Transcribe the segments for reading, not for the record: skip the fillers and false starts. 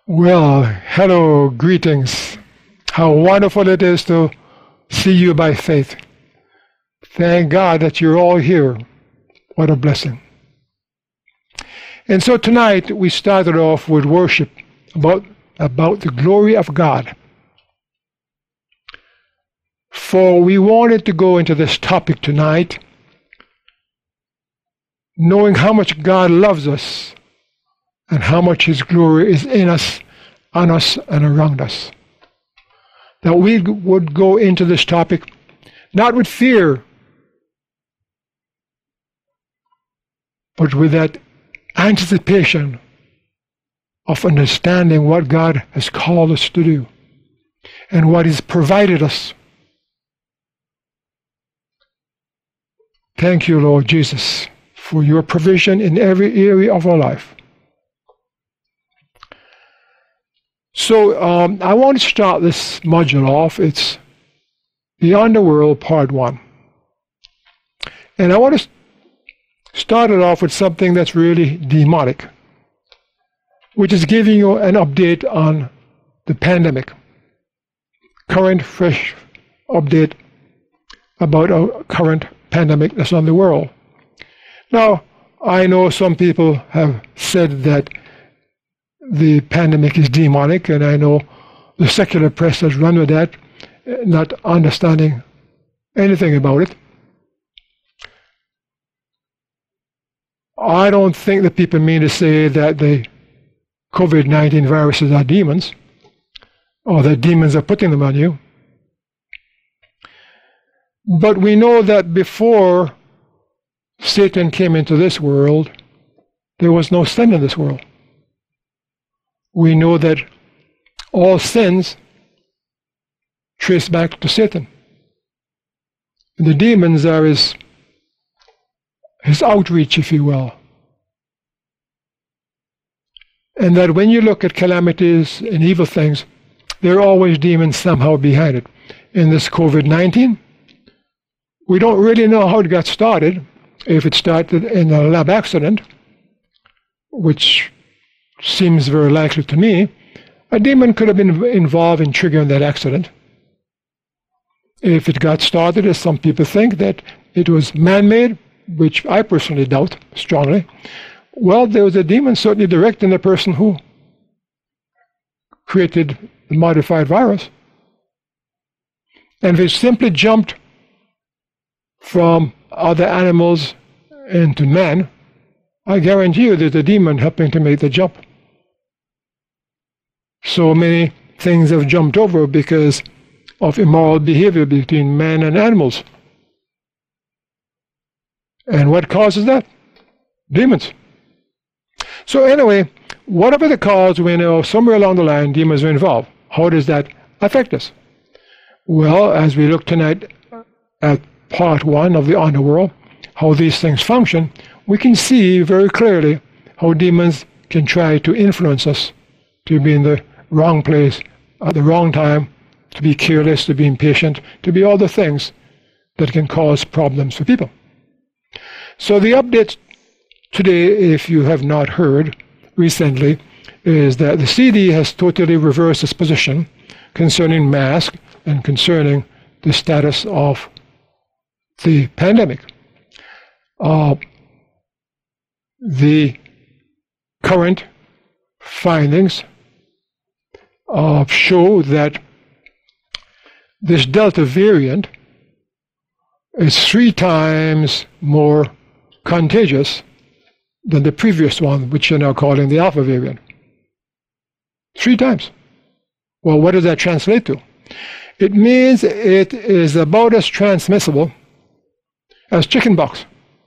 Well, hello, greetings. How wonderful it is to see you by faith. Thank God that you're all here. What a blessing. And so tonight we started off with worship about the glory of God. For we wanted to go into this topic tonight, knowing how much God loves us and how much His glory is in us, on us, and around us. That we would go into this topic not with fear, but with that anticipation of understanding what God has called us to do and what He's provided us. Thank you, Lord Jesus, for your provision in every area of our life. So I want to start this module off. It's Beyond the World, Part 1. And I want to start it off with something that's really demonic, which is giving you an update on the pandemic. Current, fresh update about our current pandemic that's on the world. Now, I know some people have said that the pandemic is demonic, and I know the secular press has run with that, not understanding anything about it. I don't think that people mean to say that the COVID-19 viruses are demons, or that demons are putting them on you. But we know that before Satan came into this world, there was no sin in this world. We know that all sins trace back to Satan. And the demons are his outreach, if you will. And that when you look at calamities and evil things, there are always demons somehow behind it. In this COVID-19, we don't really know how it got started. If it started in a lab accident, which seems very likely to me, a demon could have been involved in triggering that accident. If it got started, as some people think, that it was man-made, which I personally doubt strongly, well, there was a demon certainly directing the person who created the modified virus. And if it simply jumped from other animals into man, I guarantee you there's a demon helping to make the jump. So many things have jumped over because of immoral behavior between man and animals. And what causes that? Demons. So anyway, whatever the cause, we know somewhere along the line demons are involved. How does that affect us? Well, as we look tonight at Part 1 of the Underworld, how these things function, we can see very clearly how demons can try to influence us to be in the wrong place at the wrong time, to be careless, to be impatient, to be all the things that can cause problems for people. So the update today, if you have not heard recently, is that the CD has totally reversed its position concerning masks and concerning the status of the pandemic. The current findings show that this Delta variant is 3 times more contagious than the previous one, which you're now calling the Alpha variant. 3 times. Well, what does that translate to? It means it is about as transmissible as chickenpox,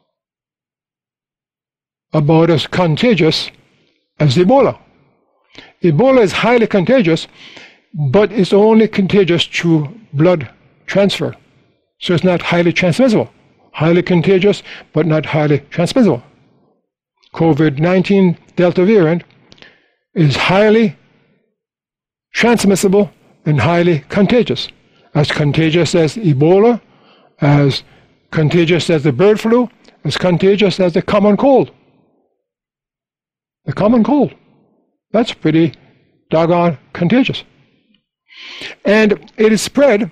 about as contagious as Ebola. Ebola is highly contagious, but it's only contagious through blood transfer. So it's not highly transmissible. Highly contagious, but not highly transmissible. COVID-19 Delta variant is highly transmissible and highly contagious. As contagious as Ebola, as contagious as the bird flu, as contagious as the common cold. The common cold. That's pretty doggone contagious. And it is spread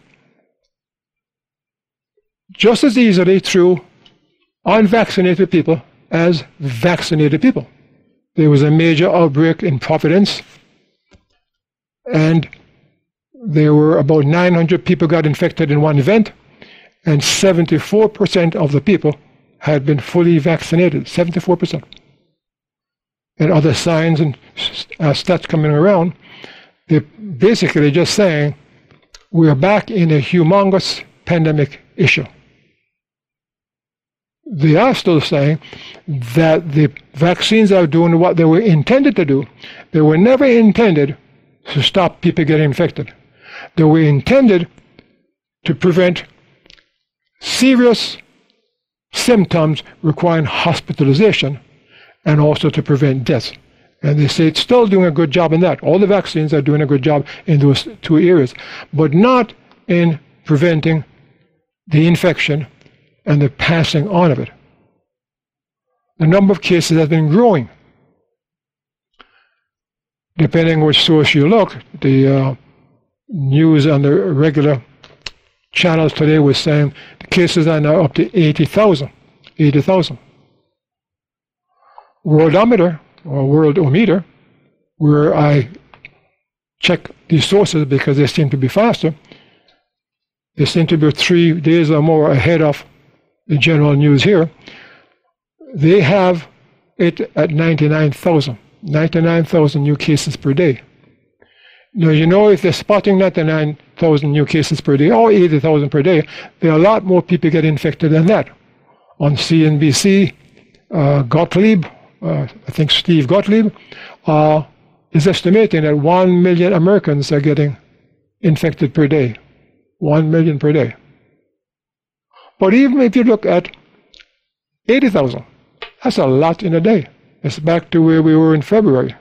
just as easily through unvaccinated people as vaccinated people. There was a major outbreak in Providence, and there were about 900 people got infected in one event, and 74% of the people had been fully vaccinated, 74%. And other signs and stats coming around, they're basically just saying we're back in a humongous pandemic issue. They are still saying that the vaccines are doing what they were intended to do. They were never intended to stop people getting infected. They were intended to prevent serious symptoms requiring hospitalization and also to prevent death. And they say it's still doing a good job in that. All the vaccines are doing a good job in those two areas, but not in preventing the infection and the passing on of it. The number of cases has been growing. Depending on which source you look, the news on the regular channels today was saying the cases are now up to 80,000. 80,000. Worldometer, or Worldometer, where I check these sources because they seem to be faster, they seem to be 3 days or more ahead of the general news here. They have it at 99,000. 99,000 new cases per day. Now, you know, if they're spotting 99,000 new cases per day or 80,000 per day, there are a lot more people get infected than that. On CNBC, Gottlieb, I think Steve Gottlieb, is estimating that 1 million Americans are getting infected per day. 1 million per day. But even if you look at 80,000, that's a lot in a day. It's back to where we were in February.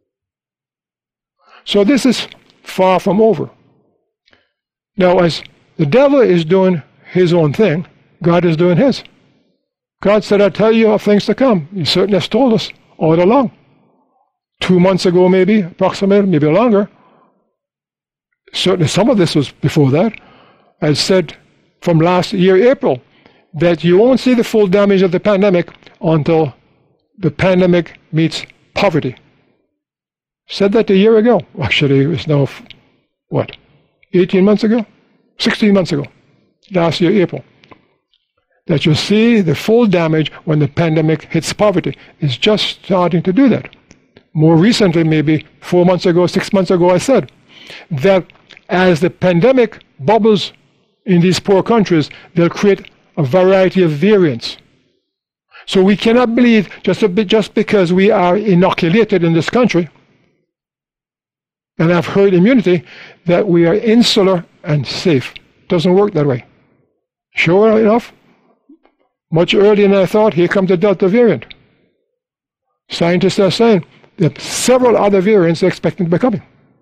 So this is far from over. Now, as the devil is doing his own thing, God is doing his. God said, I'll tell you of things to come. He certainly has told us all along. 2 months ago, maybe, approximately, maybe longer. Certainly some of this was before that. I said from last year, April, that you won't see the full damage of the pandemic until the pandemic meets poverty. Said that a year ago. Actually, it was now, 18 months ago? 16 months ago. Last year, April. That you'll see the full damage when the pandemic hits poverty. It's just starting to do that. More recently, maybe 4 months ago, 6 months ago, I said that as the pandemic bubbles in these poor countries, they'll create a variety of variants. So we cannot believe just because we are inoculated in this country and have herd immunity that we are insular and safe. Doesn't work that way. Sure enough, much earlier than I thought, here comes the Delta variant. Scientists are saying that several other variants are expected to be coming.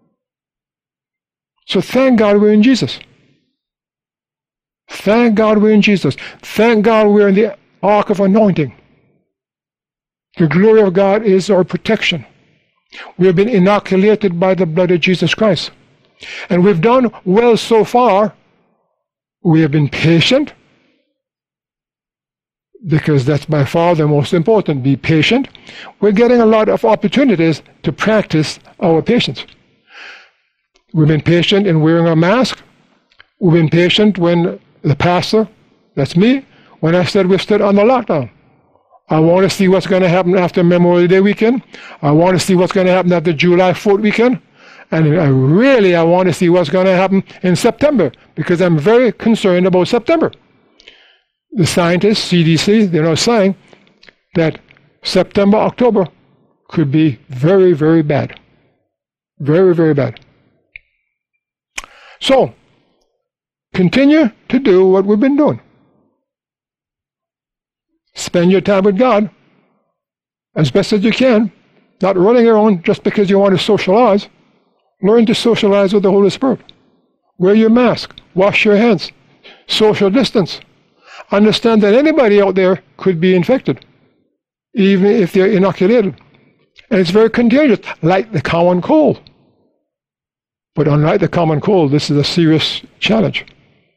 So thank God we're in Jesus. Thank God we're in Jesus. Thank God we're in the Ark of Anointing. The glory of God is our protection. We have been inoculated by the blood of Jesus Christ. And we've done well so far. We have been patient, because that's by far the most important. Be patient. We're getting a lot of opportunities to practice our patience. We've been patient in wearing a mask. We've been patient when the pastor, that's me, when I said we stood on the lockdown. I want to see what's going to happen after Memorial Day weekend. I want to see what's going to happen after July 4th weekend. And I want to see what's going to happen in September, because I'm very concerned about September. The scientists, CDC, they're now saying that September, October could be very, very bad. Very, very bad. So, continue to do what we've been doing. Spend your time with God as best as you can, not running around just because you want to socialize. Learn to socialize with the Holy Spirit. Wear your mask. Wash your hands. Social distance. Understand that anybody out there could be infected, even if they're inoculated. And it's very contagious, like the common cold. But unlike the common cold, this is a serious challenge.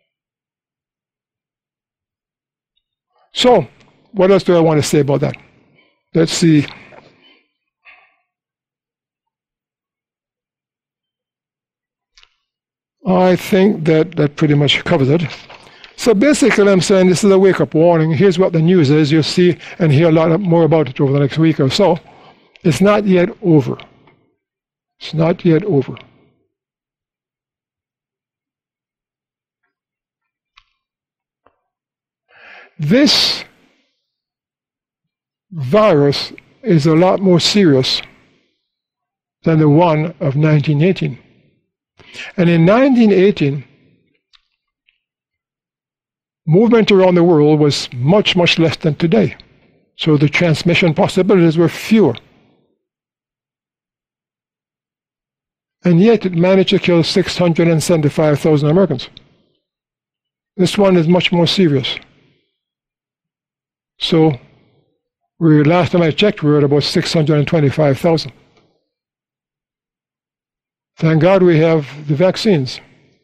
So, what else do I want to say about that? Let's see. I think that pretty much covers it. So basically, I'm saying this is a wake-up warning. Here's what the news is. You'll see and hear a lot more about it over the next week or so. It's not yet over. It's not yet over. This virus is a lot more serious than the one of 1918. And in 1918, movement around the world was much, much less than today. So the transmission possibilities were fewer. And yet it managed to kill 675,000 Americans. This one is much more serious. So last time I checked, we were at about 625,000. Thank God we have the vaccines.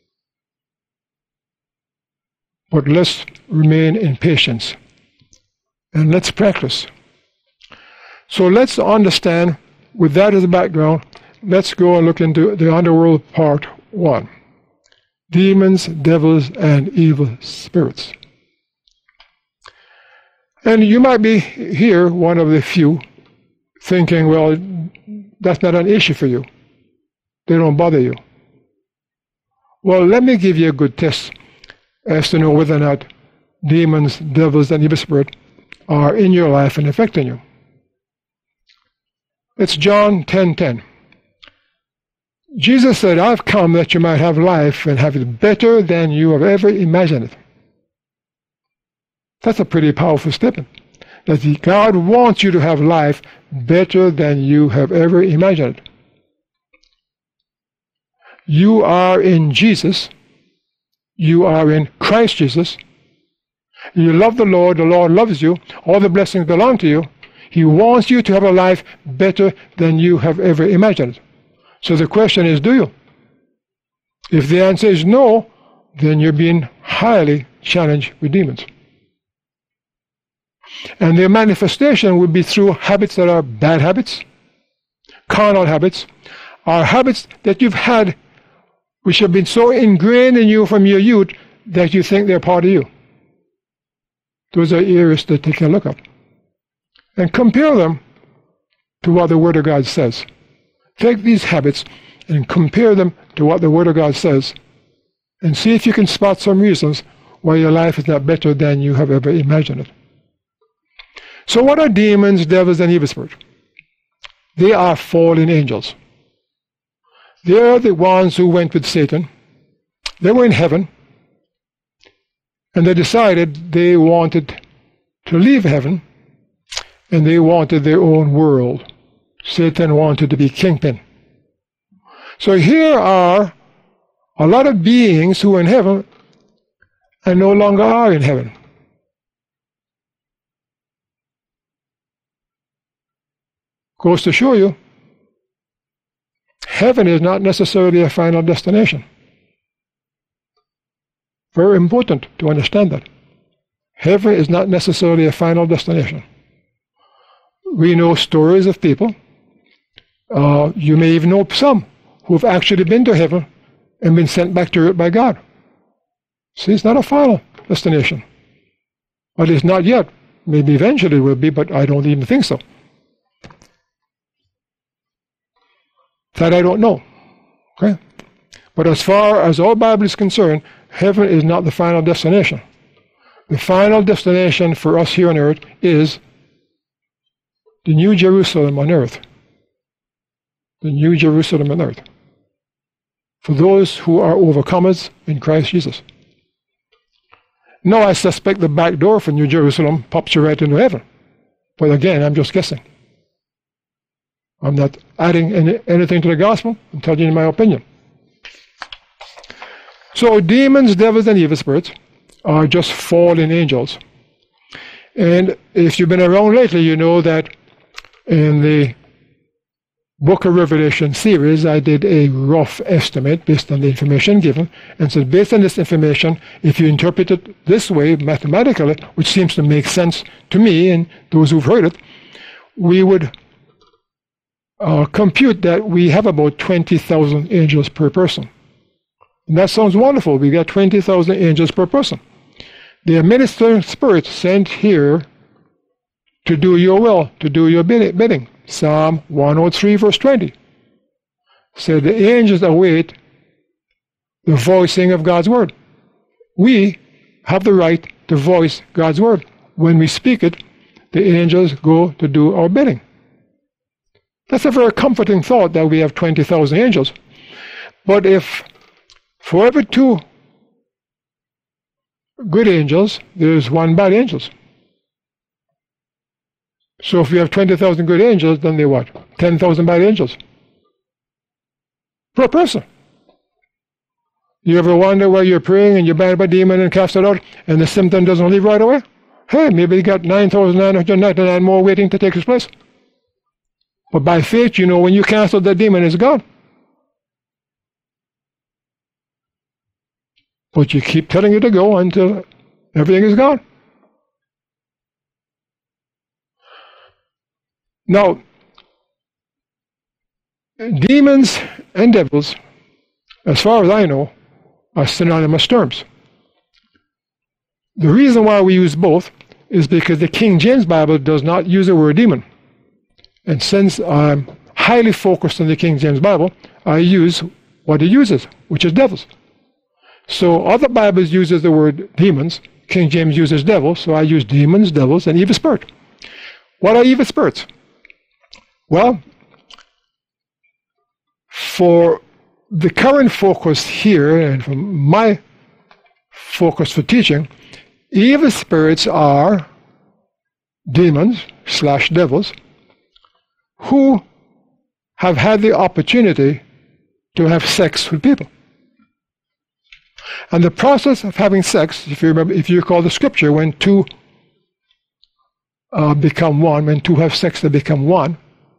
But let's remain in patience. And let's practice. So let's understand, with that as a background, let's go and look into the underworld part 1. Demons, devils, and evil spirits. And you might be here, one of the few, thinking, well, that's not an issue for you. They don't bother you. Well, let me give you a good test as to know whether or not demons, devils, and evil spirit are in your life and affecting you. It's John 10:10. Jesus said, I've come that you might have life and have it better than you have ever imagined it. That's a pretty powerful statement. That God wants you to have life better than you have ever imagined. You are in Jesus. You are in Christ Jesus. You love the Lord loves you. All the blessings belong to you. He wants you to have a life better than you have ever imagined. So the question is, do you? If the answer is no, then you're being highly challenged with demons. And their manifestation would be through habits that are bad habits, carnal habits, or habits that you've had which have been so ingrained in you from your youth that you think they're part of you. Those are areas to take a look at. And compare them to what the Word of God says. Take these habits and compare them to what the Word of God says, and see if you can spot some reasons why your life is not better than you have ever imagined it. So what are demons, devils, and evil spirits? They are fallen angels. They are the ones who went with Satan. They were in heaven, and they decided they wanted to leave heaven, and they wanted their own world. Satan wanted to be kingpin. So here are a lot of beings who are in heaven and no longer are in heaven. Goes to show you, heaven is not necessarily a final destination. Very important to understand that. Heaven is not necessarily a final destination. We know stories of people, you may even know some, who have actually been to heaven and been sent back to earth by God. See, it's not a final destination. At least not yet. Maybe eventually it will be, but I don't even think so. That I don't know. Okay? But as far as our Bible is concerned, heaven is not the final destination. The final destination for us here on earth is the New Jerusalem on earth. The New Jerusalem on earth. For those who are overcomers in Christ Jesus. No, I suspect the back door for New Jerusalem pops you right into heaven. But again, I'm just guessing. I'm not adding anything to the gospel. I'm telling you my opinion. So demons, devils, and evil spirits are just fallen angels. And if you've been around lately, you know that in the Book of Revelation series, I did a rough estimate based on the information given, and said, based on this information, if you interpret it this way mathematically, which seems to make sense to me and those who've heard it, we would compute that we have about 20,000 angels per person. And that sounds wonderful. We got 20,000 angels per person. They are ministering spirits sent here to do your will, to do your bidding. Psalm 103, verse 20. So the angels await the voicing of God's word. We have the right to voice God's word. When we speak it, the angels go to do our bidding. That's a very comforting thought that we have 20,000 angels. But if for every 2 good angels, there's 1 bad angel. So if we have 20,000 good angels, then they what? 10,000 bad angels per person. You ever wonder why you're praying and you're bound by a demon and cast it out and the symptom doesn't leave right away? Hey, maybe you got 9,999 more waiting to take its place. But by faith, you know when you cast out that demon, it's gone. But you keep telling it to go until everything is gone. Now, demons and devils, as far as I know, are synonymous terms. The reason why we use both is because the King James Bible does not use the word demon. And since I'm highly focused on the King James Bible, I use what it uses, which is devils. So other Bibles uses the word demons. King James uses devils, so I use demons, devils, and evil spirit. What are evil spirits? Well, for the current focus here, and for my focus for teaching, evil spirits are demons/devils who have had the opportunity to have sex with people. And the process of having sex, if you remember, if you recall the scripture, when 2 become one, when 2 have sex, they become one.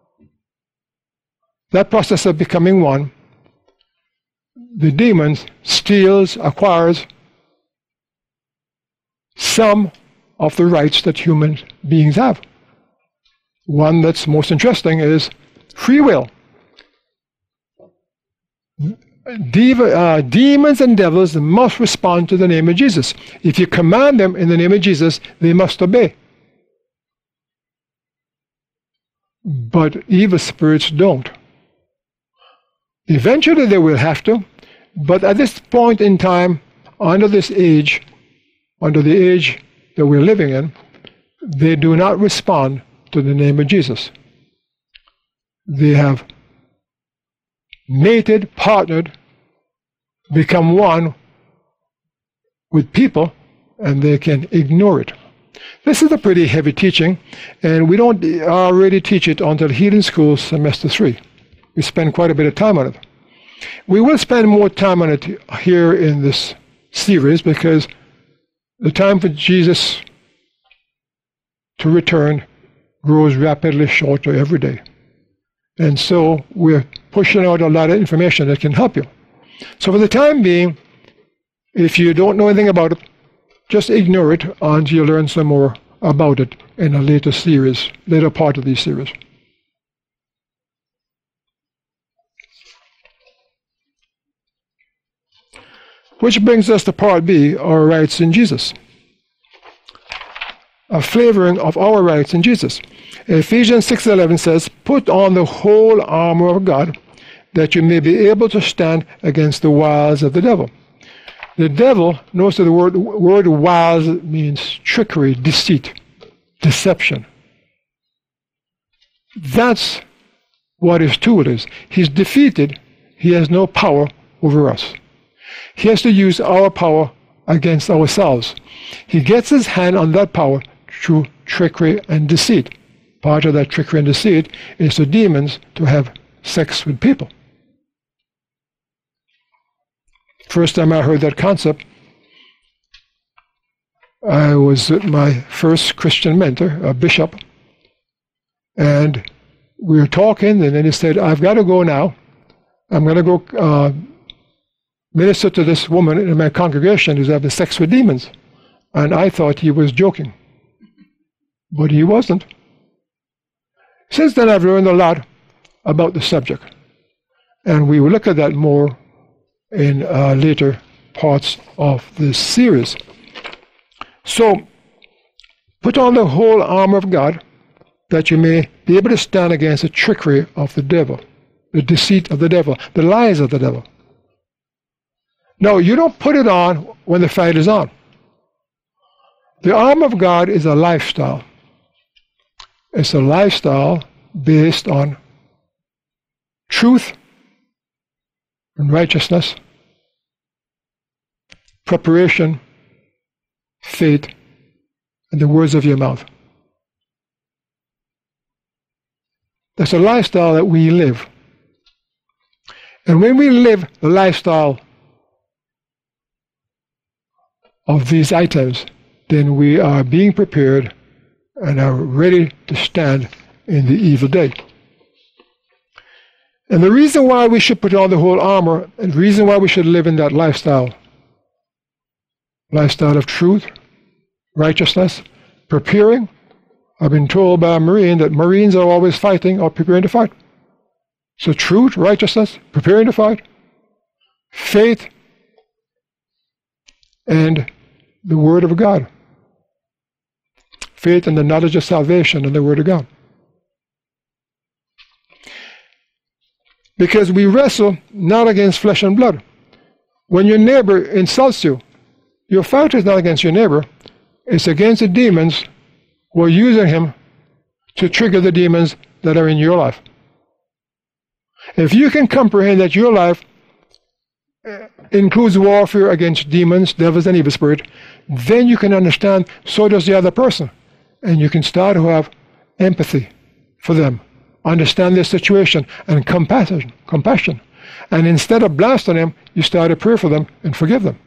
That process of becoming one, the demon steals, acquires some of the rights that human beings have. One that's most interesting is free will. Demons and devils must respond to the name of Jesus. If you command them in the name of Jesus, they must obey. But evil spirits don't. Eventually they will have to, but at this point in time, under the age that we're living in, they do not respond to the name of Jesus. They have mated, partnered, become one with people, and they can ignore it. This is a pretty heavy teaching, and we don't already teach it until Healing School Semester 3. We spend quite a bit of time on it. We will spend more time on it here in this series because the time for Jesus to return grows rapidly shorter every day. And so we're pushing out a lot of information that can help you. So for the time being, if you don't know anything about it, just ignore it until you learn some more about it in a later part of this series. Which brings us to part B, our rights in Jesus. A flavoring of our rights in Jesus. Ephesians 6:11 says, "Put on the whole armor of God, that you may be able to stand against the wiles of the devil." The devil, notice the word wiles means trickery, deceit, deception. That's what his tool is. He's defeated. He has no power over us. He has to use our power against ourselves. He gets his hand on that power through trickery and deceit. Part of that trickery and deceit is the demons to have sex with people. First time I heard that concept, I was with my first Christian mentor, a bishop, and we were talking, and then he said, I've got to go now. I'm going to go minister to this woman in my congregation who's having sex with demons. And I thought he was joking. But he wasn't. Since then, I've learned a lot about the subject. And we will look at that more in later parts of this series. So, put on the whole armor of God, that you may be able to stand against the trickery of the devil, the deceit of the devil, the lies of the devil. No, you don't put it on when the fight is on. The armor of God is a lifestyle. It's a lifestyle based on truth and righteousness, preparation, faith, and the words of your mouth. That's a lifestyle that we live. And when we live the lifestyle of these items, then we are being prepared and are ready to stand in the evil day. And the reason why we should put on the whole armor, and the reason why we should live in that lifestyle of truth, righteousness, preparing. I've been told by a Marine that Marines are always fighting or preparing to fight. So truth, righteousness, preparing to fight, faith, and the Word of God. Faith and the knowledge of salvation and the Word of God. Because we wrestle not against flesh and blood. When your neighbor insults you, your fight is not against your neighbor, it's against the demons who are using him to trigger the demons that are in your life. If you can comprehend that your life includes warfare against demons, devils, and evil spirit, then you can understand so does the other person. And you can start to have empathy for them, understand their situation, and compassion. And instead of blasting them, you start to pray for them and forgive them.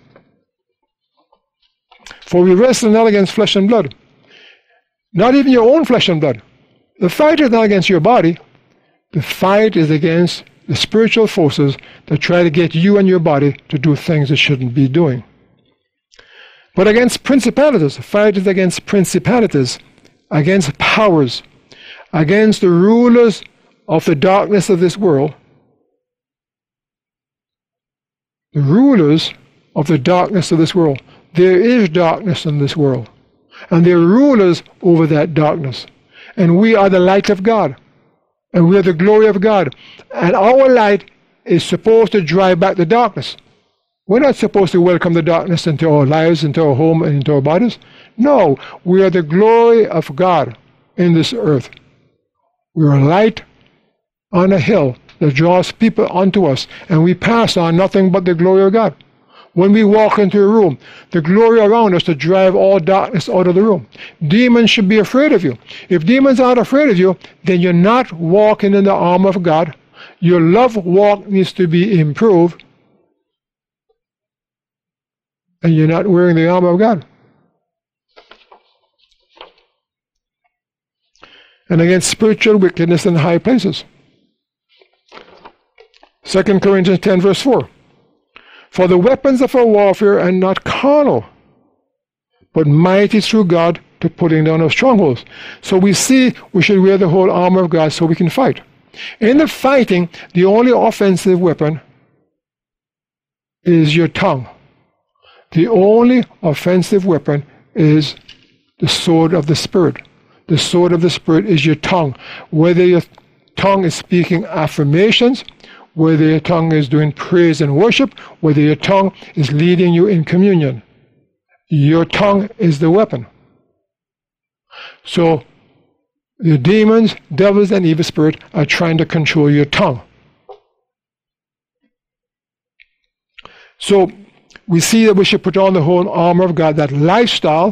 For we wrestle not against flesh and blood, not even your own flesh and blood. The fight is not against your body. The fight is against the spiritual forces that try to get you and your body to do things it shouldn't be doing. But against principalities, the fight is against principalities, against powers, against the rulers of the darkness of this world. The rulers of the darkness of this world. There is darkness in this world. And there are rulers over that darkness. And we are the light of God. And we are the glory of God. And our light is supposed to drive back the darkness. We're not supposed to welcome the darkness into our lives, into our home, and into our bodies. No, we are the glory of God in this earth. We are a light on a hill that draws people unto us. And we pass on nothing but the glory of God. When we walk into a room, the glory around us to drive all darkness out of the room. Demons should be afraid of you. If demons aren't afraid of you, then you're not walking in the armor of God. Your love walk needs to be improved. And you're not wearing the armor of God. And against spiritual wickedness in high places. 2 Corinthians 10 verse 4. For the weapons of our warfare are not carnal, but mighty through God to putting down of strongholds. So we see we should wear the whole armor of God so we can fight. In the fighting, the only offensive weapon is your tongue. The only offensive weapon is the sword of the Spirit. The sword of the Spirit is your tongue. Whether your tongue is speaking affirmations, whether your tongue is doing praise and worship, whether your tongue is leading you in communion. Your tongue is the weapon. So, the demons, devils, and evil spirit are trying to control your tongue. So, we see that we should put on the whole armor of God, that lifestyle,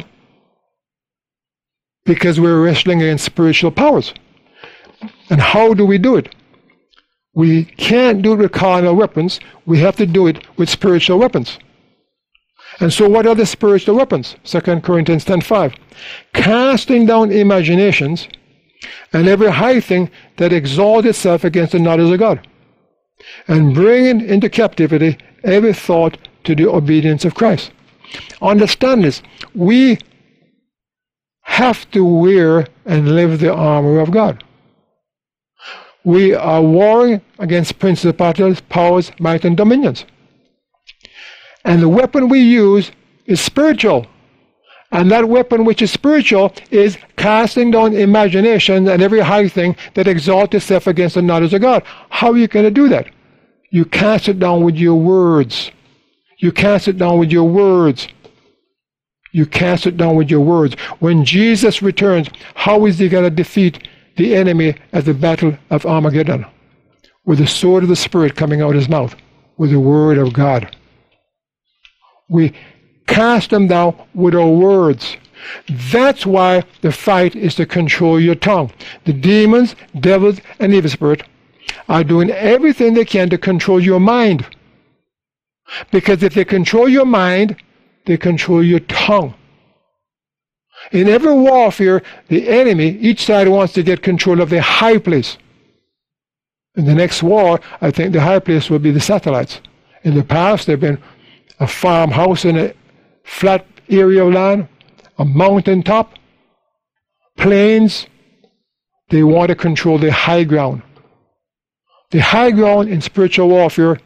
because we're wrestling against spiritual powers. And how do we do it? We can't do it with carnal weapons. We have to do it with spiritual weapons. And so what are the spiritual weapons? 2 Corinthians 10:5. Casting down imaginations and every high thing that exalts itself against the knowledge of God, and bringing into captivity every thought to the obedience of Christ. Understand this. We have to wear and live the armor of God. We are warring against principalities, powers, might, and dominions. And the weapon we use is spiritual. And that weapon which is spiritual is casting down imagination and every high thing that exalts itself against the knowledge of God. How are you going to do that? You cast it down with your words. You cast it down with your words. You cast it down with your words. When Jesus returns, how is he going to defeat the enemy at the battle of Armageddon? With the sword of the Spirit coming out of his mouth, with the word of God. We cast them down with our words. That's why the fight is to control your tongue. The demons, devils, and evil spirit are doing everything they can to control your mind. Because if they control your mind, they control your tongue. In every warfare, the enemy, each side wants to get control of the high place. In the next war, I think the high place will be the satellites. In the past, they've been a farmhouse in a flat area of land, a mountain top, plains. They want to control the high ground. The high ground in spiritual warfare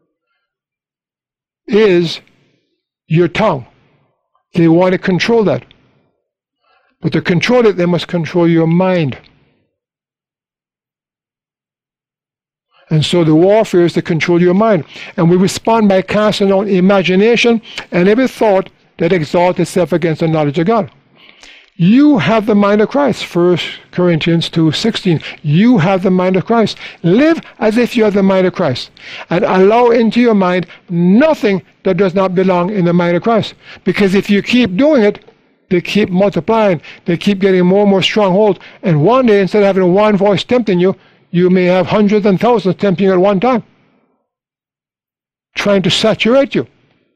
is your tongue. They want to control that. But to control it, they must control your mind. And so the warfare is to control your mind. And we respond by casting down imagination and every thought that exalts itself against the knowledge of God. You have the mind of Christ. 1 Corinthians 2:16. You have the mind of Christ. Live as if you have the mind of Christ. And allow into your mind nothing that does not belong in the mind of Christ. Because if you keep doing it, they keep multiplying. They keep getting more and more stronghold. And one day, instead of having one voice tempting you, you may have hundreds and thousands tempting you at one time, trying to saturate you.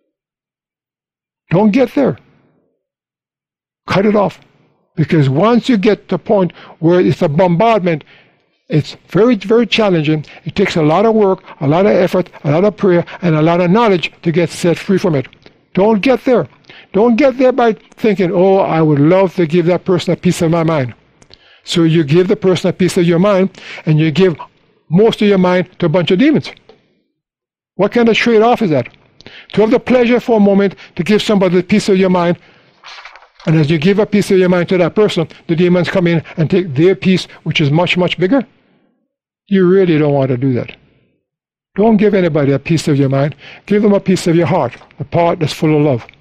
Don't get there. Cut it off. Because once you get to the point where it's a bombardment, it's very, very challenging. It takes a lot of work, a lot of effort, a lot of prayer, and a lot of knowledge to get set free from it. Don't get there. Don't get there by thinking, oh, I would love to give that person a piece of my mind. So you give the person a piece of your mind, and you give most of your mind to a bunch of demons. What kind of trade-off is that? To have the pleasure for a moment to give somebody a piece of your mind, and as you give a piece of your mind to that person, the demons come in and take their piece, which is much, much bigger. You really don't want to do that. Don't give anybody a piece of your mind. Give them a piece of your heart, a part that's full of love.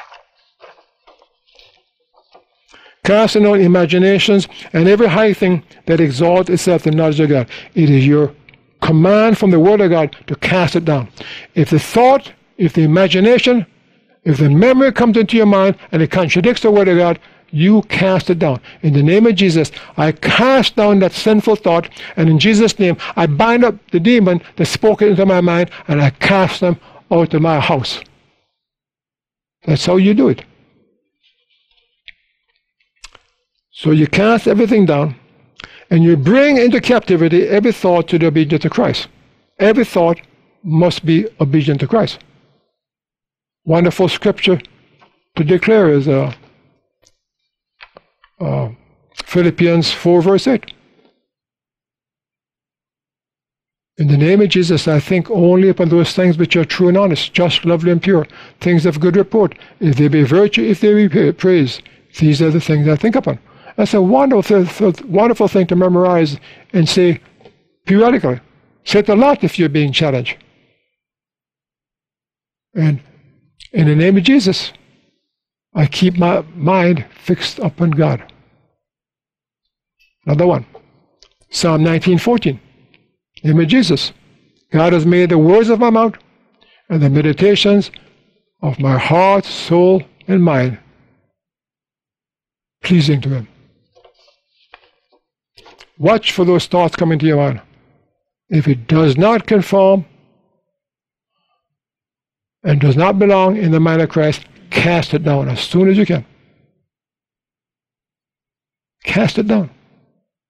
Casting out imaginations and every high thing that exalts itself in the knowledge of God. It is your command from the Word of God to cast it down. If the thought, if the imagination, if the memory comes into your mind and it contradicts the Word of God, you cast it down. In the name of Jesus, I cast down that sinful thought, and in Jesus' name, I bind up the demon that spoke it into my mind, and I cast them out of my house. That's how you do it. So you cast everything down, and you bring into captivity every thought to the obedience of Christ. Every thought must be obedient to Christ. Wonderful scripture to declare is Philippians 4 verse 8. In the name of Jesus, I think only upon those things which are true and honest, just, lovely, and pure, things of good report. If they be virtue, if they be praise, these are the things I think upon. That's a wonderful thing to memorize and say periodically. Say it a lot if you're being challenged. And in the name of Jesus, I keep my mind fixed upon God. Another one. Psalm 19:14. Name of Jesus. God has made the words of my mouth and the meditations of my heart, soul, and mind pleasing to Him. Watch for those thoughts coming to your mind. If it does not conform and does not belong in the mind of Christ, cast it down as soon as you can. Cast it down.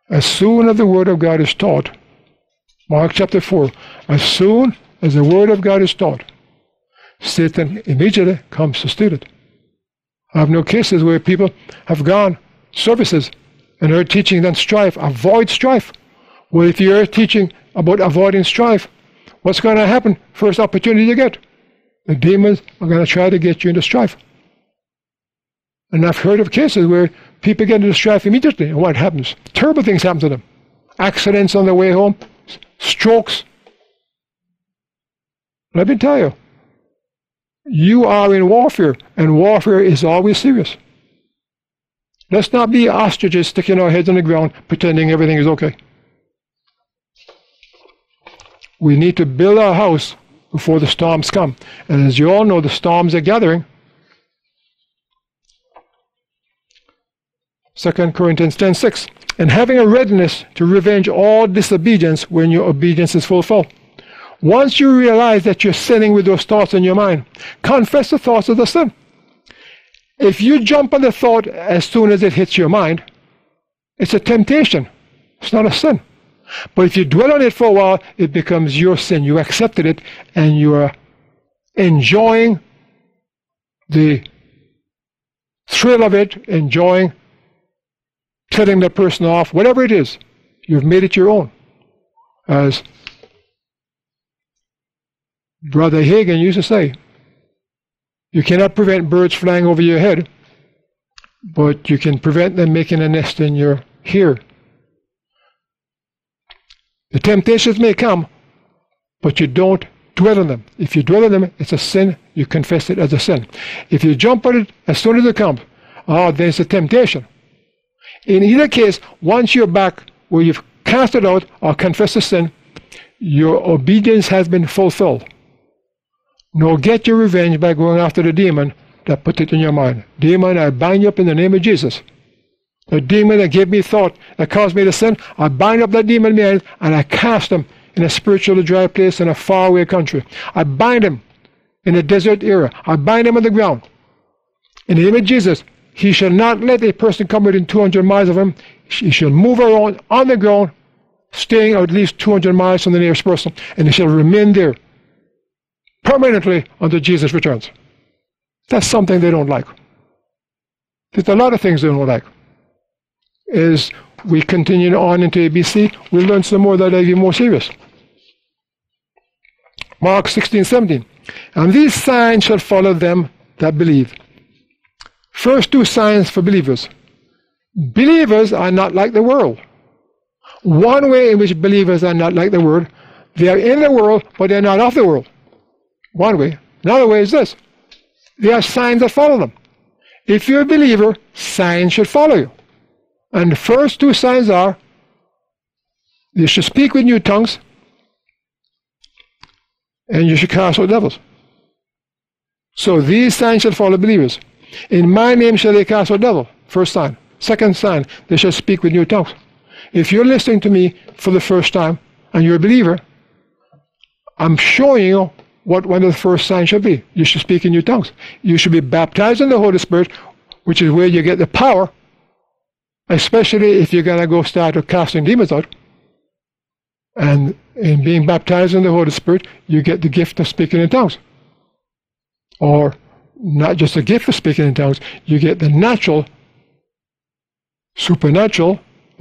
As soon as the Word of God is taught, Mark chapter 4, as soon as the Word of God is taught, Satan immediately comes to steal it. I have no cases where people have gone services and heard teaching on strife. Avoid strife. Well, if you're teaching about avoiding strife, what's going to happen first opportunity you get? The demons are going to try to get you into strife. And I've heard of cases where people get into strife immediately, and what happens? Terrible things happen to them. Accidents on their way home, strokes. Let me tell you, you are in warfare, and warfare is always serious. Let's not be ostriches sticking our heads on the ground pretending everything is okay. We need to build our house before the storms come. And as you all know, the storms are gathering. 2 Corinthians 10:6. And having a readiness to revenge all disobedience when your obedience is fulfilled. Once you realize that you're sinning with those thoughts in your mind, confess the thoughts of the sin. If you jump on the thought as soon as it hits your mind, it's a temptation. It's not a sin. But if you dwell on it for a while, it becomes your sin. You accepted it, and you are enjoying the thrill of it, enjoying telling the person off, whatever it is. You've made it your own. As Brother Hagin used to say, you cannot prevent birds flying over your head, but you can prevent them making a nest in your ear. The temptations may come, but you don't dwell on them. If you dwell on them, it's a sin. You confess it as a sin. If you jump on it as soon as it comes, then it's a temptation. In either case, once you're back where you've cast it out or confessed the sin, your obedience has been fulfilled. Now get your revenge by going after the demon that put it in your mind. Demon, I bind you up in the name of Jesus. The demon that gave me thought, that caused me to sin, I bind up that demon man and I cast him in a spiritually dry place in a faraway country. I bind him in a desert area. I bind him on the ground. In the name of Jesus, he shall not let a person come within 200 miles of him. He shall move around on the ground, staying at least 200 miles from the nearest person, and he shall remain there permanently until Jesus returns. That's something they don't like. There's a lot of things they don't like. As we continue on into ABC, we'll learn some more that are even more serious. Mark 16:17. And these signs shall follow them that believe. First two signs for believers. Believers are not like the world. One way in which believers are not like the world, they are in the world, but they're not of the world. One way. Another way is this. There are signs that follow them. If you're a believer, signs should follow you. And the first two signs are, you should speak with new tongues, and you should cast out devils. So these signs shall follow believers. In my name shall they cast out devils. First sign. Second sign, they shall speak with new tongues. If you're listening to me for the first time, and you're a believer, I'm showing you what one of the first signs should be. You should speak in new tongues. You should be baptized in the Holy Spirit, which is where you get the power, especially if you're going to go start casting demons out. And in being baptized in the Holy Spirit, you get the gift of speaking in tongues. Or not just a gift of speaking in tongues, you get the natural, supernatural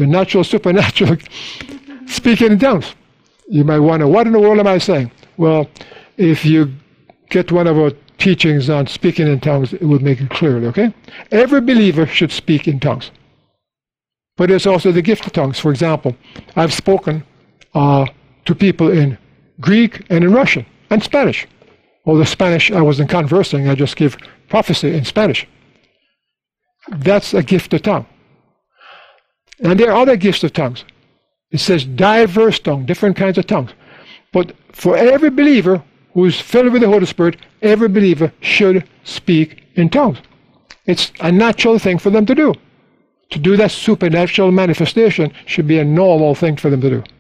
speaking in tongues. You might wonder, what in the world am I saying? Well, if you get one of our teachings on speaking in tongues, it will make it clearly, okay? Every believer should speak in tongues. But there's also the gift of tongues. For example, I've spoken to people in Greek and in Russian and Spanish. Well, the Spanish, I wasn't conversing, I just gave prophecy in Spanish. That's a gift of tongue. And there are other gifts of tongues. It says diverse tongue, different kinds of tongues. But for every believer who is filled with the Holy Spirit, every believer should speak in tongues. It's a natural thing for them to do. To do that supernatural manifestation should be a normal thing for them to do.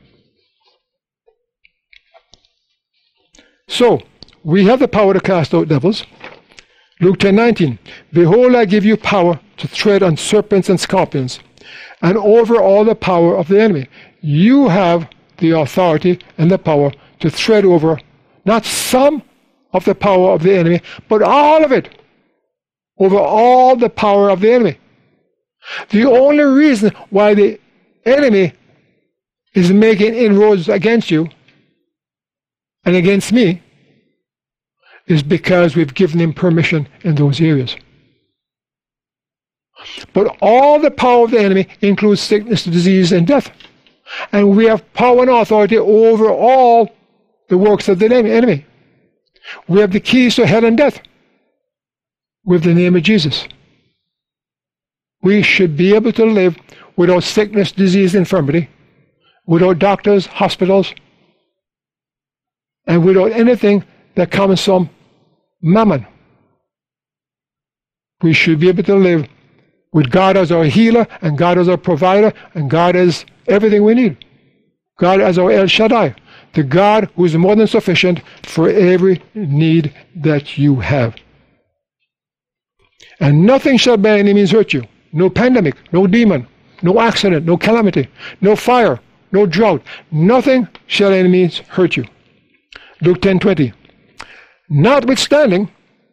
So, we have the power to cast out devils. Luke 10:19. Behold, I give you power to tread on serpents and scorpions, and over all the power of the enemy. You have the authority and the power to tread over not some of the power of the enemy, but all of it, over all the power of the enemy. The only reason why the enemy is making inroads against you and against me is because we've given him permission in those areas. But all the power of the enemy includes sickness, disease, and death. And we have power and authority over all the works of the enemy. We have the keys to hell and death with the name of Jesus. We should be able to live without sickness, disease, infirmity, without doctors, hospitals, and without anything that comes from mammon. We should be able to live with God as our healer, and God as our provider, and God as everything we need. God as our El Shaddai, the God who is more than sufficient for every need that you have. And nothing shall by any means hurt you. No pandemic, no demon, no accident, no calamity, no fire, no drought. Nothing shall any means hurt you. Luke 10:20. Notwithstanding,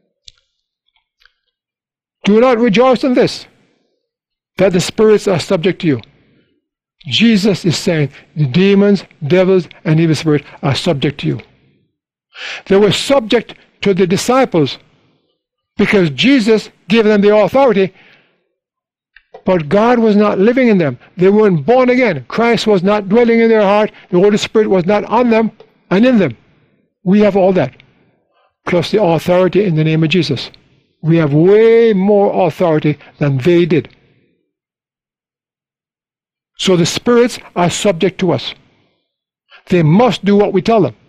do not rejoice in this, that the spirits are subject to you. Jesus is saying the demons, devils, and evil spirits are subject to you. They were subject to the disciples because Jesus gave them the authority, but God was not living in them. They weren't born again. Christ was not dwelling in their heart. The Holy Spirit was not on them and in them. We have all that, plus the authority in the name of Jesus. We have way more authority than they did. So the spirits are subject to us. They must do what we tell them.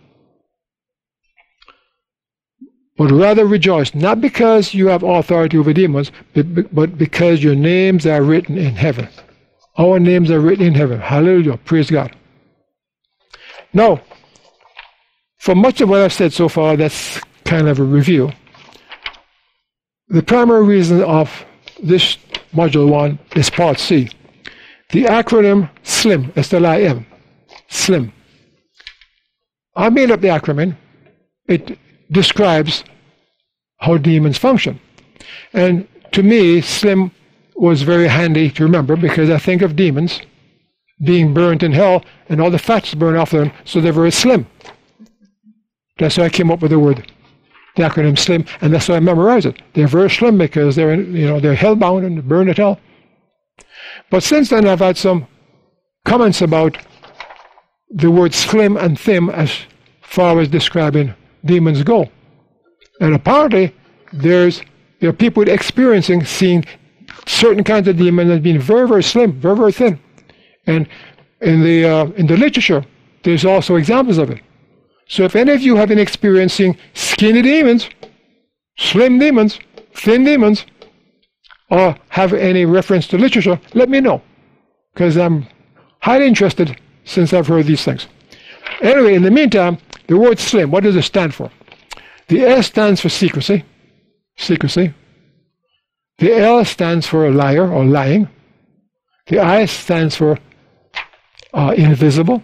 But rather rejoice, not because you have authority over demons, but because your names are written in heaven. Our names are written in heaven. Hallelujah. Praise God. Now, for much of what I've said so far, that's kind of a review. The primary reason of this Module 1 is Part C. The acronym SLIM, S-L-I-M, SLIM. I made up the acronym. It describes how demons function. And to me, SLIM was very handy to remember because I think of demons being burnt in hell and all the fats burn off them, so they're very slim. That's why I came up with the word, the acronym SLIM, and that's why I memorized it. They're very slim because they're hellbound and burned at hell. But since then, I've had some comments about the word slim and thin as far as describing demons go. And apparently, there are people experiencing, seeing certain kinds of demons as being very, very slim, very, very thin. And in the literature, there's also examples of it. So if any of you have been experiencing skinny demons, slim demons, thin demons, or have any reference to literature, let me know, because I'm highly interested since I've heard these things. Anyway, in the meantime, the word slim, what does it stand for? The S stands for secrecy, secrecy. The L stands for liar or lying. The I stands for invisible.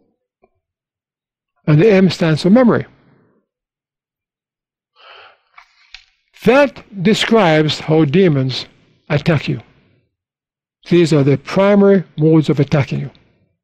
And the M stands for memory. That describes how demons attack you. These are the primary modes of attacking you.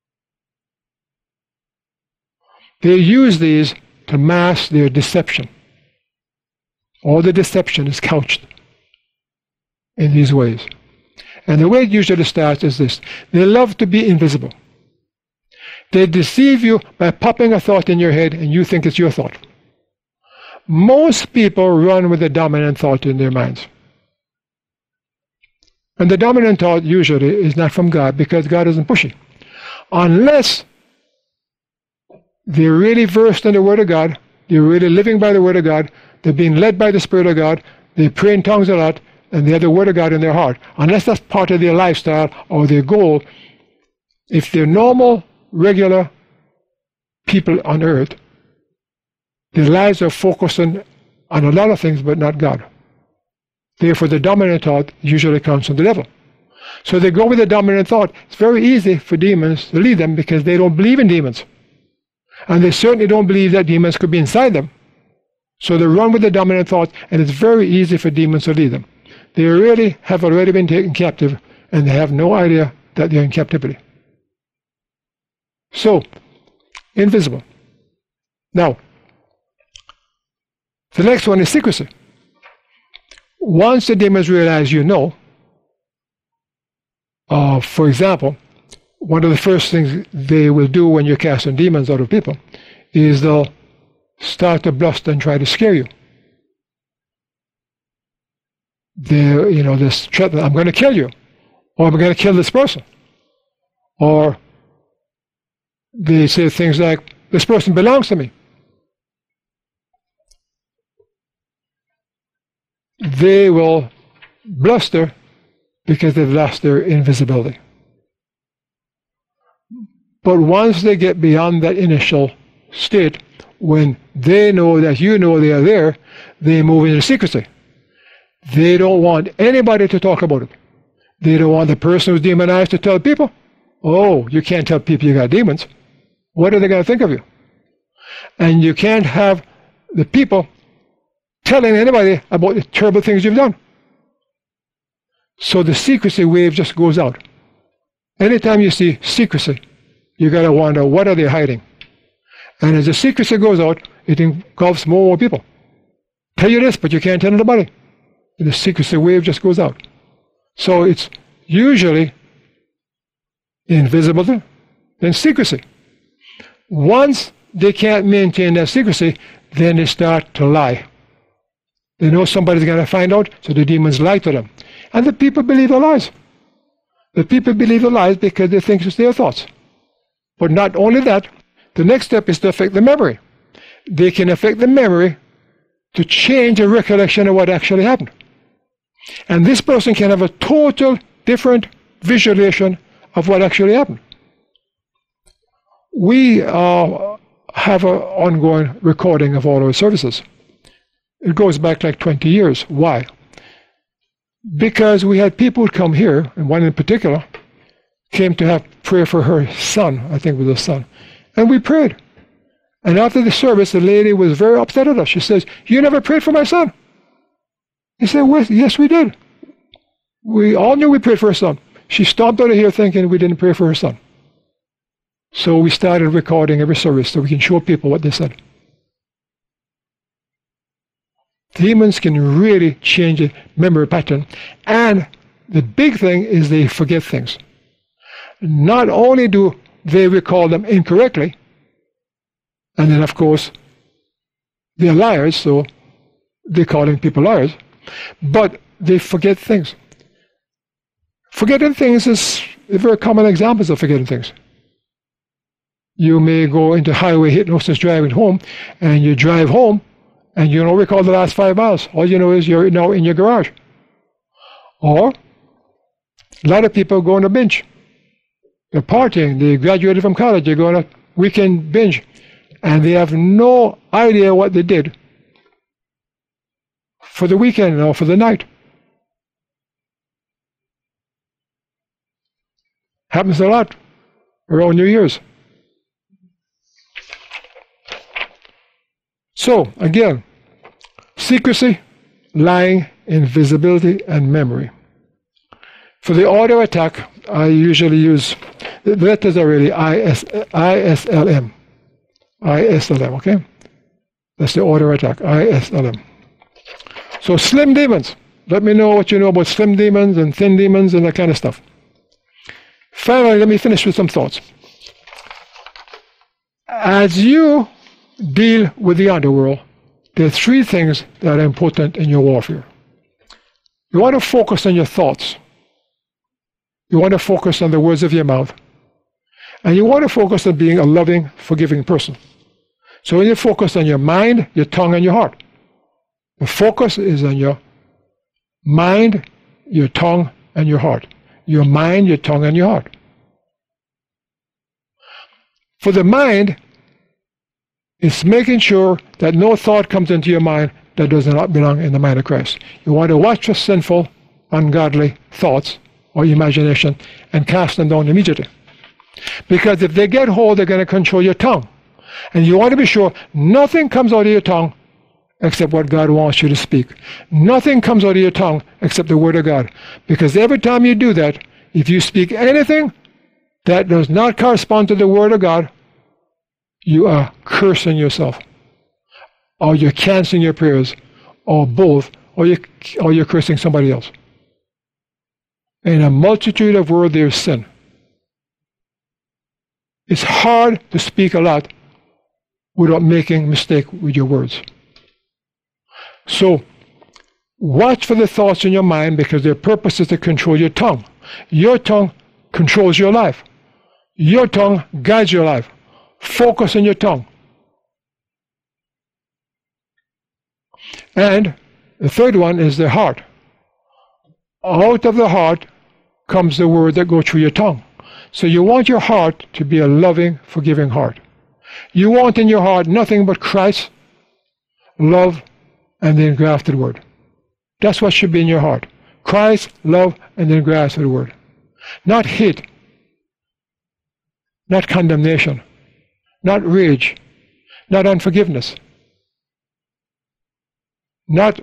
They use these to mask their deception. All the deception is couched in these ways. And the way it usually starts is this. They love to be invisible. They deceive you by popping a thought in your head and you think it's your thought. Most people run with the dominant thought in their minds. And the dominant thought usually is not from God because God isn't pushy. Unless they're really versed in the Word of God, they're really living by the Word of God, they're being led by the Spirit of God, they pray in tongues a lot, and they have the Word of God in their heart. Unless that's part of their lifestyle or their goal, if they're normal, regular people on earth, their lives are focusing on a lot of things but not God. Therefore, the dominant thought usually comes from the devil. So they go with the dominant thought. It's very easy for demons to lead them because they don't believe in demons. And they certainly don't believe that demons could be inside them. So they run with the dominant thought, and it's very easy for demons to lead them. They really have already been taken captive, and they have no idea that they're in captivity. So, invisible. Now, the next one is secrecy. Once the demons realize you know, for example, one of the first things they will do when you're casting demons out of people is they'll start to bluster and try to scare you. They'll threaten, I'm going to kill you, or I'm going to kill this person. Or they say things like, this person belongs to me. They will bluster because they've lost their invisibility. But once they get beyond that initial state, when they know that you know they are there, they move into secrecy. They don't want anybody to talk about it. They don't want the person who's demonized to tell people, oh, you can't tell people you got demons. What are they going to think of you? And you can't have the people telling anybody about the terrible things you've done. So the secrecy wave just goes out. Anytime you see secrecy, you got to wonder, what are they hiding? And as the secrecy goes out, it engulfs more people. Tell you this, but you can't tell anybody. And the secrecy wave just goes out. So it's usually invisibility, then secrecy. Once they can't maintain that secrecy, then they start to lie. They know somebody's going to find out, so the demons lie to them. And the people believe the lies. The people believe the lies because they think it's their thoughts. But not only that, the next step is to affect the memory. They can affect the memory to change a recollection of what actually happened. And this person can have a total different visualization of what actually happened. We have an ongoing recording of all our services. It goes back like 20 years. Why? Because we had people come here, and one in particular came to have prayer for her son, I think it was a son. And we prayed. And after the service, the lady was very upset at us. She says, you never prayed for my son? He said, well, yes, we did. We all knew we prayed for her son. She stomped out of here thinking we didn't pray for her son. So we started recording every service so we can show people what they said. Demons can really change a memory pattern. And the big thing is they forget things. Not only do they recall them incorrectly, and then of course they're liars, so they're calling people liars, but they forget things. Forgetting things is a very common example of forgetting things. You may go into highway hypnosis driving home, and you drive home, and you don't recall the last 5 miles. All you know is you're now in your garage. Or a lot of people go on a binge. They're partying, they graduated from college, they go on a weekend binge, and they have no idea what they did for the weekend or for the night. Happens a lot around New Year's. So, again, secrecy, lying, invisibility, and memory. For the auto attack, I usually use, the letters are really ISLM. ISLM, okay? That's the auto attack, ISLM. So slim demons. Let me know what you know about slim demons and thin demons and that kind of stuff. Finally, let me finish with some thoughts. As you deal with the underworld, there are 3 things that are important in your warfare. You want to focus on your thoughts. You want to focus on the words of your mouth. And you want to focus on being a loving, forgiving person. So when you focus on your mind, your tongue, and your heart, the focus is on your mind, your tongue, and your heart. Your mind, your tongue, and your heart. For the mind, it's making sure that no thought comes into your mind that does not belong in the mind of Christ. You want to watch for sinful, ungodly thoughts or imagination and cast them down immediately. Because if they get hold, they're going to control your tongue. And you want to be sure nothing comes out of your tongue except what God wants you to speak. Nothing comes out of your tongue except the Word of God. Because every time you do that, if you speak anything that does not correspond to the Word of God, you are cursing yourself, or you're canceling your prayers, or both, or you're cursing somebody else. In a multitude of words there is sin. It's hard to speak a lot without making mistake with your words. So, watch for the thoughts in your mind, because their purpose is to control your tongue. Your tongue controls your life. Your tongue guides your life. Focus on your tongue. And the third one is the heart. Out of the heart comes the word that goes through your tongue. So you want your heart to be a loving, forgiving heart. You want in your heart nothing but Christ, love, and the engrafted word. That's what should be in your heart. Christ, love, and the engrafted word. Not hate, not condemnation, not rage, not unforgiveness, not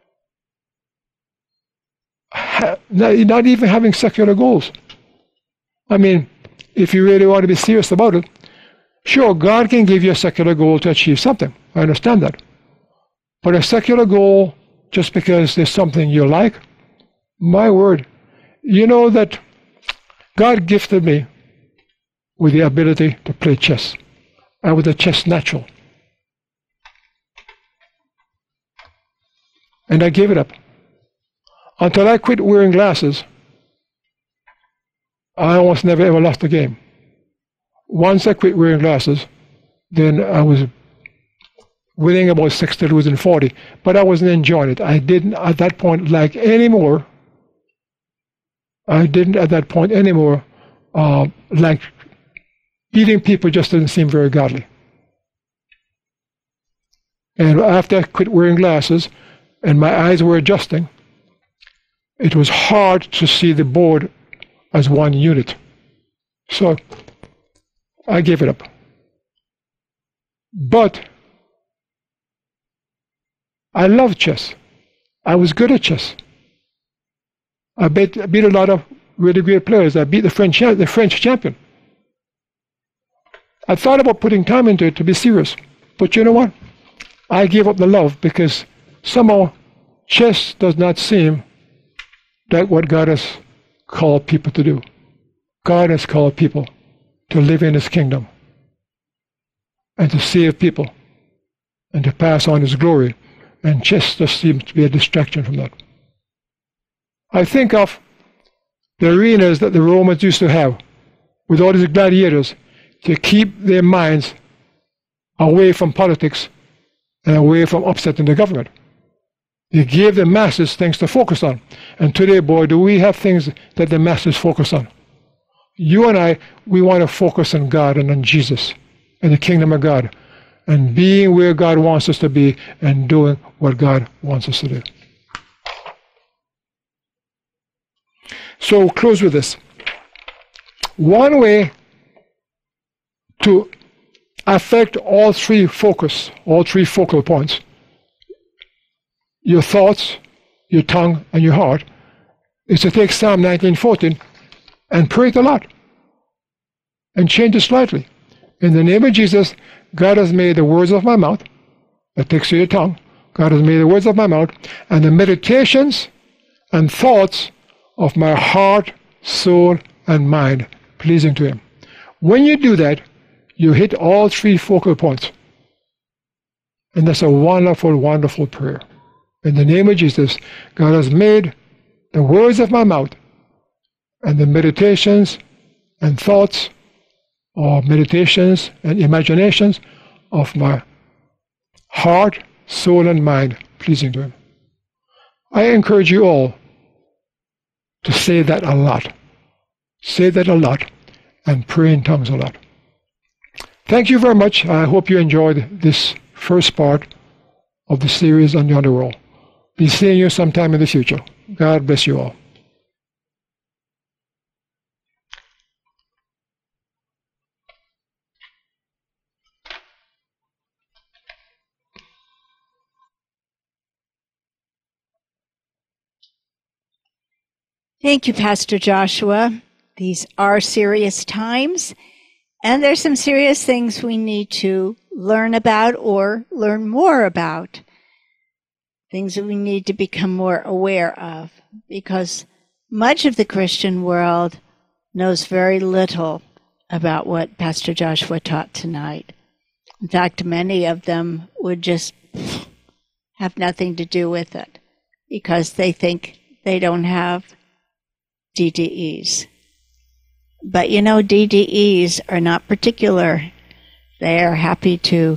even having secular goals. I mean, if you really want to be serious about it, sure, God can give you a secular goal to achieve something. I understand that. But a secular goal, just because there's something you like, my word, you know that God gifted me with the ability to play chess. I was a chess natural. And I gave it up. Until I quit wearing glasses, I almost never ever lost a game. Once I quit wearing glasses, then I was winning about 60, losing 40. But I wasn't enjoying it. I didn't at that point like anymore. I didn't at that point anymore like beating people. Just didn't seem very godly. And after I quit wearing glasses and my eyes were adjusting, it was hard to see the board as one unit. So I gave it up. But I loved chess. I was good at chess. I beat a lot of really great players. I beat the French champion. I thought about putting time into it to be serious. But you know what? I gave up the love, because somehow chess does not seem like what God has called people to do. God has called people to live in His kingdom and to save people and to pass on His glory. And chess just seems to be a distraction from that. I think of the arenas that the Romans used to have with all these gladiators to keep their minds away from politics and away from upsetting the government. They gave the masses things to focus on. And today, boy, do we have things that the masses focus on. You and I, we want to focus on God and on Jesus and the kingdom of God, and being where God wants us to be and doing what God wants us to do. So, close with this. One way to affect all three focal points, your thoughts, your tongue, and your heart, is to take Psalm 19:14 and pray it a lot and change it slightly. In the name of Jesus, God has made the words of my mouth, that takes to your tongue, God has made the words of my mouth, and the meditations and thoughts of my heart, soul, and mind pleasing to Him. When you do that, you hit all three focal points. And that's a wonderful, wonderful prayer. In the name of Jesus, God has made the words of my mouth and the meditations and thoughts, or meditations and imaginations of my heart, soul, and mind pleasing to Him. I encourage you all to say that a lot. Say that a lot and pray in tongues a lot. Thank you very much. I hope you enjoyed this first part of the series on the underworld. Be seeing you sometime in the future. God bless you all. Thank you, Pastor Joshua. These are serious times, and there's some serious things we need to learn about or learn more about. Things that we need to become more aware of, because much of the Christian world knows very little about what Pastor Joshua taught tonight. In fact, many of them would just have nothing to do with it because they think they don't have DDEs. But you know, DDEs are not particular. They are happy to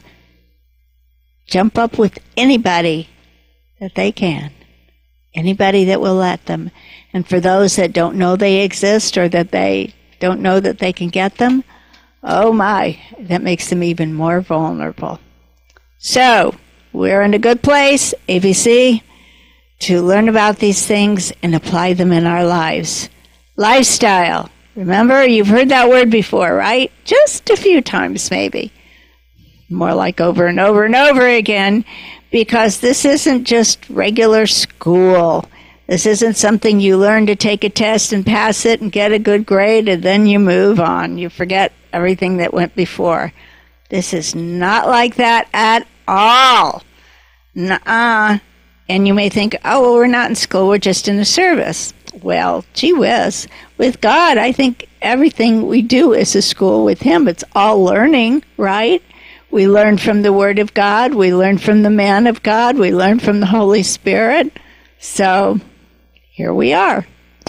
jump up with anybody that they can, anybody that will let them. And for those that don't know they exist or that they don't know that they can get them, oh my, that makes them even more vulnerable. So, we're in a good place, ABC, to learn about these things and apply them in our lives. Lifestyle. Remember, you've heard that word before, right? Just a few times, maybe. More like over and over and over again, because this isn't just regular school. This isn't something you learn to take a test and pass it and get a good grade and then you move on. You forget everything that went before. This is not like that at all. Nuh-uh. And you may think, oh, well, we're not in school, we're just in a service. Well, gee whiz. With God, I think everything we do is a school with Him. It's all learning, right? We learn from the Word of God. We learn from the man of God. We learn from the Holy Spirit. So, here we are.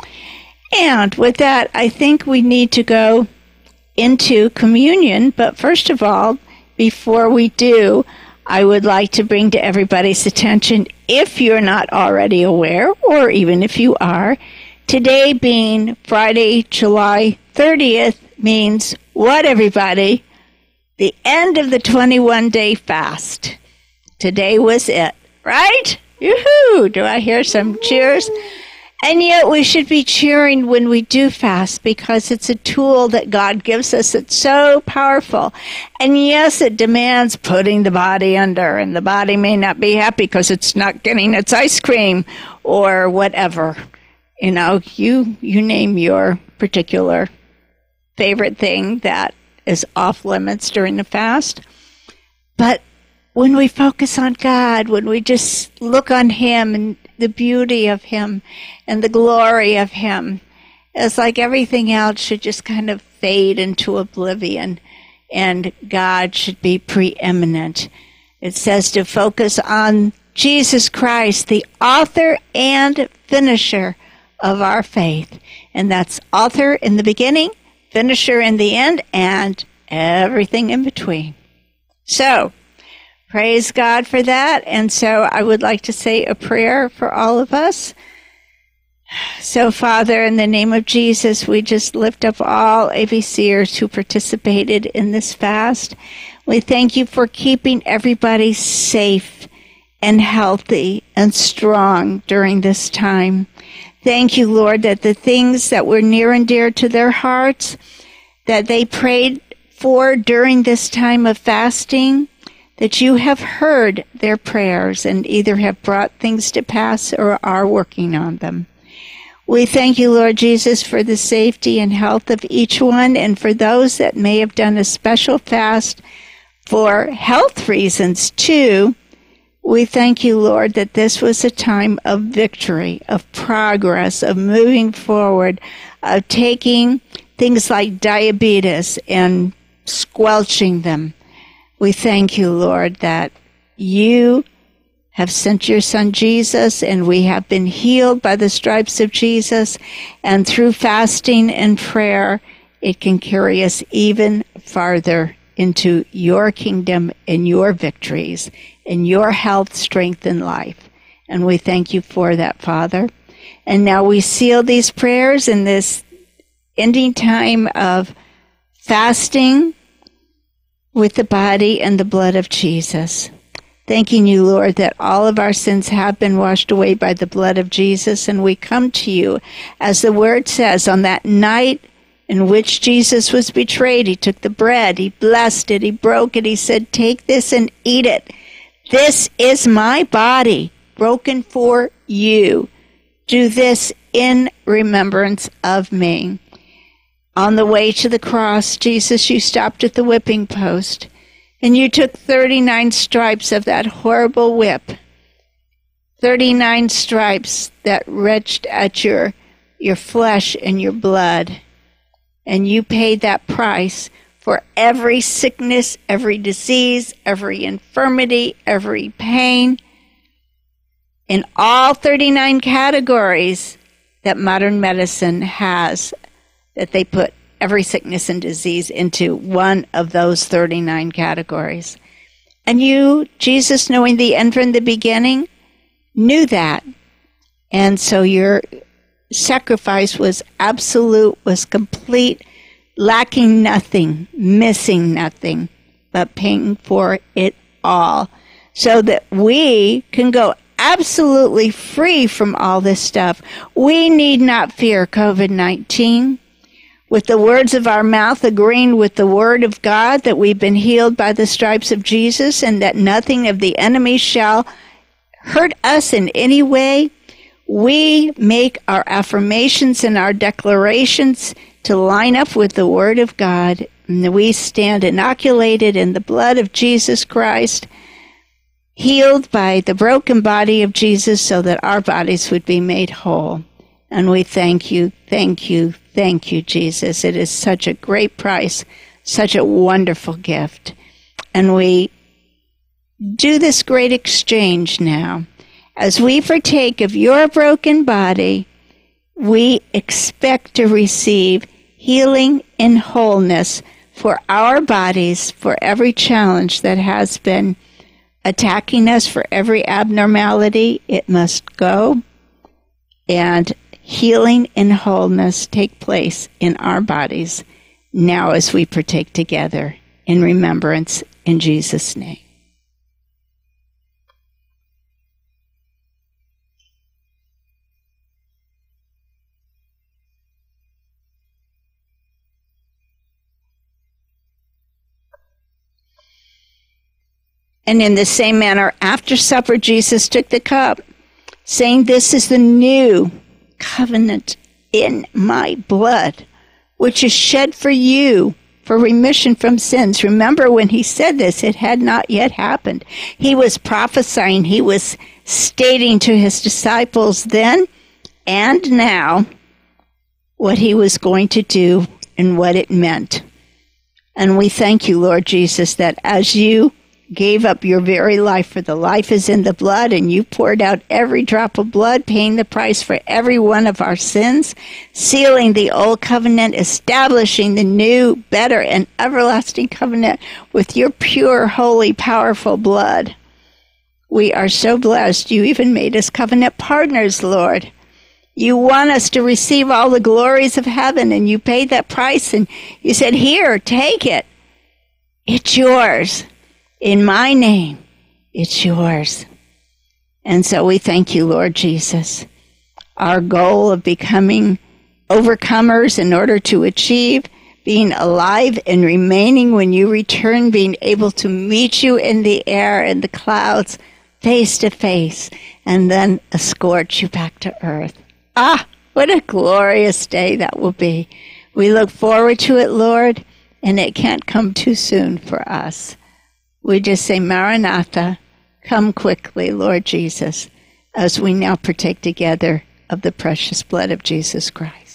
And with that, I think we need to go into communion. But first of all, before we do, I would like to bring to everybody's attention, if you're not already aware, or even if you are, today being Friday, July 30th, means what, everybody? The end of the 21-day fast. Today was it, right? Yoo-hoo! Do I hear some cheers? And yet we should be cheering when we do fast because it's a tool that God gives us. It's so powerful. And yes, it demands putting the body under, and the body may not be happy because it's not getting its ice cream or whatever. You know, you name your particular favorite thing that is off limits during the fast. But when we focus on God, when we just look on Him and the beauty of Him and the glory of Him, it's like everything else should just kind of fade into oblivion, and God should be preeminent. It says to focus on Jesus Christ, the author and finisher of our faith. And that's author in the beginning, finisher in the end, and everything in between. So, praise God for that. And so I would like to say a prayer for all of us. So, Father, in the name of Jesus, we just lift up all ABCers who participated in this fast. We thank you for keeping everybody safe and healthy and strong during this time. Thank you, Lord, that the things that were near and dear to their hearts, that they prayed for during this time of fasting, that you have heard their prayers and either have brought things to pass or are working on them. We thank you, Lord Jesus, for the safety and health of each one, and for those that may have done a special fast for health reasons too. We thank you, Lord, that this was a time of victory, of progress, of moving forward, of taking things like diabetes and squelching them. We thank you, Lord, that you have sent your Son Jesus, and we have been healed by the stripes of Jesus, and through fasting and prayer, it can carry us even farther into your kingdom and your victories and your health, strength, and life. And we thank you for that, Father. And now we seal these prayers in this ending time of fasting with the body and the blood of Jesus. Thanking you, Lord, that all of our sins have been washed away by the blood of Jesus, and we come to you, as the word says, on that night in which Jesus was betrayed. He took the bread, he blessed it, he broke it, he said, "Take this and eat it. This is my body, broken for you. Do this in remembrance of me. On the way to the cross, Jesus, you stopped at the whipping post, and you took 39 stripes of that horrible whip, 39 stripes that wrenched at your flesh and your blood, and you paid that price for every sickness, every disease, every infirmity, every pain, in all 39 categories that modern medicine has, that they put every sickness and disease into one of those 39 categories. And you, Jesus, knowing the end from the beginning, knew that. And so your sacrifice was absolute, was complete, lacking nothing, missing nothing, but paying for it all, so that we can go absolutely free from all this stuff. We need not fear COVID-19. With the words of our mouth agreeing with the word of God that we've been healed by the stripes of Jesus and that nothing of the enemy shall hurt us in any way, we make our affirmations and our declarations to line up with the word of God. And we stand inoculated in the blood of Jesus Christ, healed by the broken body of Jesus so that our bodies would be made whole. And we thank you, Jesus. It is such a great price, such a wonderful gift. And we do this great exchange now. As we partake of your broken body, we expect to receive healing and wholeness for our bodies, for every challenge that has been attacking us, for every abnormality. It must go, and healing and wholeness take place in our bodies now as we partake together in remembrance in Jesus' name. And in the same manner, after supper, Jesus took the cup, saying, "This is the new covenant in my blood, which is shed for you for remission from sins." Remember, when he said this, it had not yet happened. He was prophesying. He was stating to his disciples then and now what he was going to do and what it meant. And we thank you, Lord Jesus, that as you gave up your very life, for the life is in the blood, and you poured out every drop of blood, paying the price for every one of our sins, sealing the old covenant, establishing the new, better, and everlasting covenant with your pure, holy, powerful blood. We are so blessed. You even made us covenant partners, Lord. You want us to receive all the glories of heaven, and you paid that price, and you said, "Here, take it. It's yours. In my name, it's yours." And so we thank you, Lord Jesus. Our goal of becoming overcomers in order to achieve being alive and remaining when you return, being able to meet you in the air, in the clouds, face to face, and then escort you back to earth. Ah, what a glorious day that will be. We look forward to it, Lord, and it can't come too soon for us. We just say, Maranatha, come quickly, Lord Jesus, as we now partake together of the precious blood of Jesus Christ.